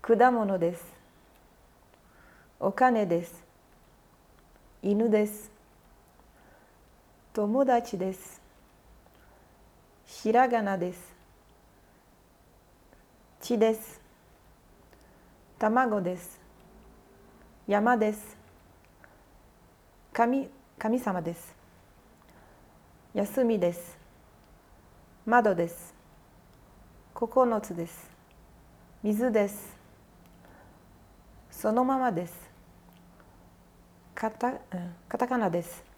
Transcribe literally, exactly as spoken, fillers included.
果物です。お金です。犬です。友達です。ひらがなです。血です。卵です。山です。神、神様です。休みです。窓です。九つです。水です。そのままです。カタ、カタカナです。